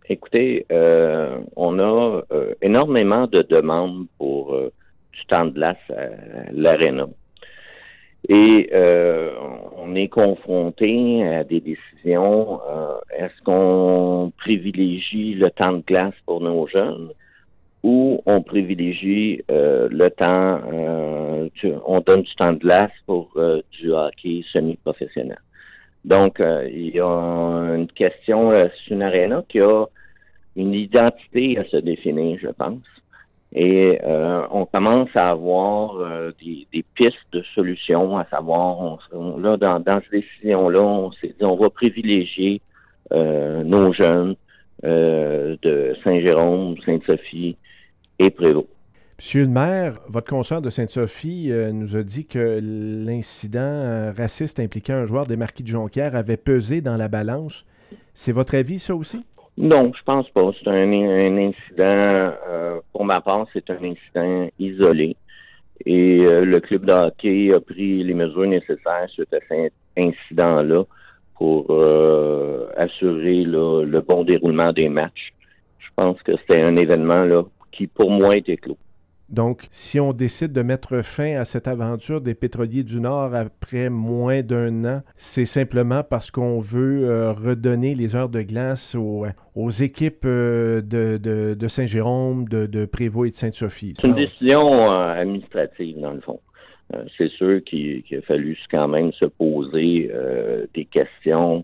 Écoutez, on a énormément de demandes pour du temps de glace à l'aréna. Et on est confronté à des décisions. Est-ce qu'on privilégie le temps de glace pour nos jeunes ou on privilégie le temps, on donne du temps de glace pour du hockey semi-professionnel? Donc, il y a une question, c'est une aréna qui a une identité à se définir, je pense. Et on commence à avoir des pistes de solutions, à savoir, là, dans cette décision-là, on s'est dit on va privilégier nos jeunes de Saint-Jérôme, Sainte-Sophie et Prévost. Monsieur le maire, votre consoeur de Sainte-Sophie nous a dit que l'incident raciste impliquant un joueur des Marquis de Jonquière avait pesé dans la balance. C'est votre avis, ça aussi? Non, je pense pas. C'est un incident, pour ma part, c'est un incident isolé. Et le club de hockey a pris les mesures nécessaires suite à cet incident-là pour assurer là, le bon déroulement des matchs. Je pense que c'était un événement là qui, pour moi, était clos. Donc, si on décide de mettre fin à cette aventure des pétroliers du Nord après moins d'un an, c'est simplement parce qu'on veut redonner les heures de glace aux équipes de Saint-Jérôme, de Prévost et de Sainte-Sophie. C'est une décision administrative, dans le fond. C'est sûr qu'il a fallu quand même se poser des questions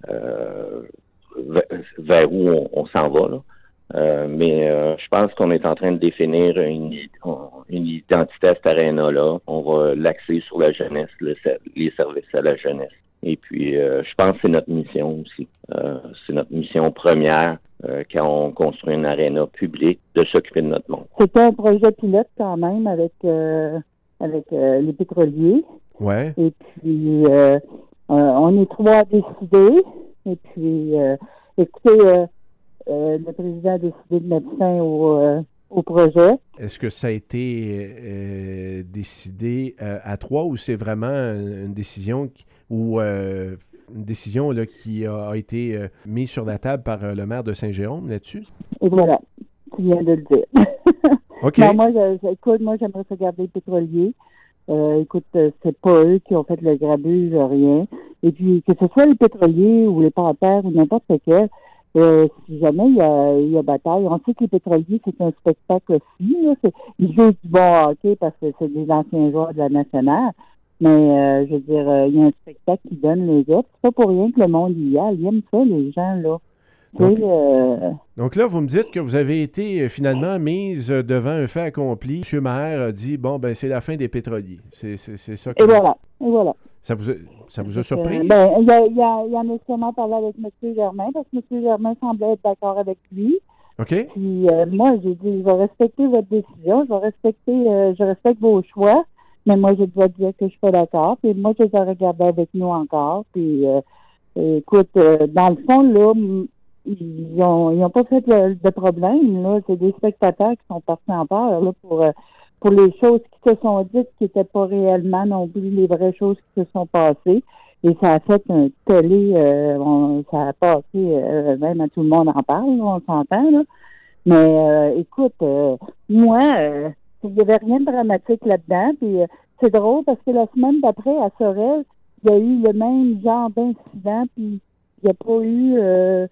vers où on s'en va, là. Mais je pense qu'on est en train de définir une identité à cette aréna-là. On va l'axer sur la jeunesse, les services à la jeunesse. Et puis, je pense que c'est notre mission aussi. C'est notre mission première quand on construit une aréna publique de s'occuper de notre monde. C'était un projet pilote quand même avec les pétroliers. Ouais. Et puis, on est trois à décider. Et puis, écoutez... le président a décidé de mettre fin au projet. Est-ce que ça a été décidé à trois ou c'est vraiment une décision là, qui a été mise sur la table par le maire de Saint-Jérôme là-dessus? Et voilà, tu viens de le dire. OK. Non, moi, j'aimerais ça garder les pétroliers. Écoute, c'est pas eux qui ont fait le grabuge, rien. Et puis, que ce soit les pétroliers ou les panthères ou n'importe lequel, si jamais il y a bataille, on sait que les pétroliers, c'est un spectacle aussi. Là. Ils jouent du bon hockey parce que c'est des anciens joueurs de la nationale. Mais, je veux dire, il y a un spectacle qui donne les autres. C'est pas pour rien que le monde y a. Ils aiment ça, les gens, là. Donc là, vous me dites que vous avez été finalement mise devant un fait accompli. M. Maher a dit, bon, ben c'est la fin des pétroliers. C'est ça que... Et voilà. Ça vous a surpris? Il y en a sûrement parlé avec M. Germain, parce que M. Germain semblait être d'accord avec lui. OK. Puis moi, j'ai dit, je vais respecter votre décision, je respecte vos choix, mais moi, je dois dire que je suis pas d'accord. Puis moi, je les ai regardés avec nous encore. Puis écoute, dans le fond, là, ils ont pas fait de problème, là. C'est des spectateurs qui sont partis en peur, là, pour les choses qui se sont dites qui n'étaient pas réellement non plus les vraies choses qui se sont passées. Et ça a fait un tollé, ça a passé, même à tout le monde en parle, là, on s'entend, là. Mais écoute, moi, il n'y avait rien de dramatique là-dedans. Puis c'est drôle parce que la semaine d'après, à Sorel, il y a eu le même genre d'incident, puis il n'y a pas eu...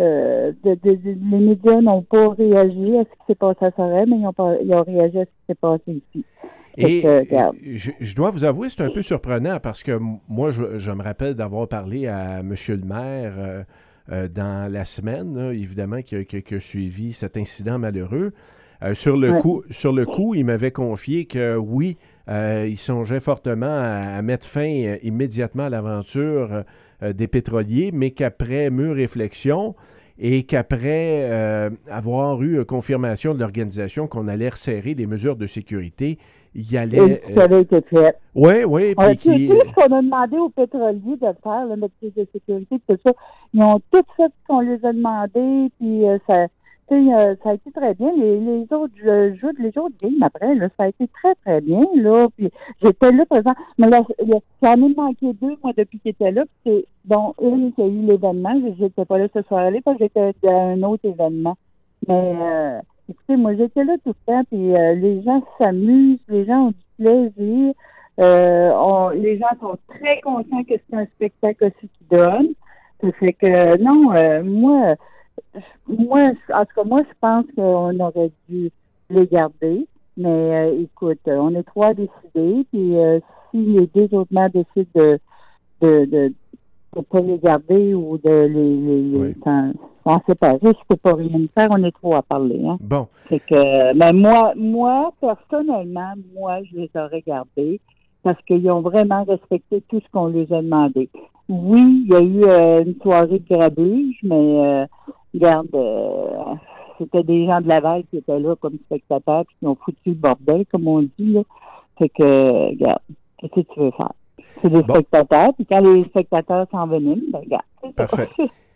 les médias n'ont pas réagi à ce qui s'est passé à Sorel, mais ils ont réagi à ce qui s'est passé ici. Et je dois vous avouer, c'est un peu surprenant parce que moi, je me rappelle d'avoir parlé à M. le maire dans la semaine, là, évidemment, qui a suivi cet incident malheureux. Sur le coup, il m'avait confié que oui, il songeait fortement à mettre fin immédiatement à l'aventure des pétroliers, mais qu'après mûre réflexion et qu'après avoir eu confirmation de l'organisation qu'on allait resserrer les mesures de sécurité, il y allait... ça avait été fait. Oui. Puis ce qu'on a demandé aux pétroliers de faire, le métier de sécurité, tout ça, ils ont tout fait ce qu'on les a demandé, puis ça a été très bien. Les autres jeux, les autres games après, là, ça a été très, très bien, là. Puis j'étais là présent. Mais là, j'en ai manqué 2, moi, depuis qu'il était là. Puis dont une qui a eu l'événement. J'étais pas là ce soir-là parce que j'étais à un autre événement. Mais écoutez, moi, j'étais là tout le temps, puis les gens s'amusent, les gens ont du plaisir. Les gens sont très contents que c'est un spectacle aussi qu'ils donnent. Ça fait que, non, moi, en tout cas, moi, je pense qu'on aurait dû les garder. Mais écoute, on est 3 à décider. Puis si les 2 autres maires décident de pas les garder ou de les s'en séparer, je peux pas rien faire. On est 3 à parler. Hein. Bon. Fait que, mais moi, personnellement, je les aurais gardés parce qu'ils ont vraiment respecté tout ce qu'on les a demandé. Oui, il y a eu une soirée de grabuge, mais regarde, c'était des gens de Laval qui étaient là comme spectateurs puis qui ont foutu le bordel, comme on dit, là. Fait que, regarde, qu'est-ce que tu veux faire? C'est des spectateurs, puis quand les spectateurs s'en venaient, ben regarde. Parfait.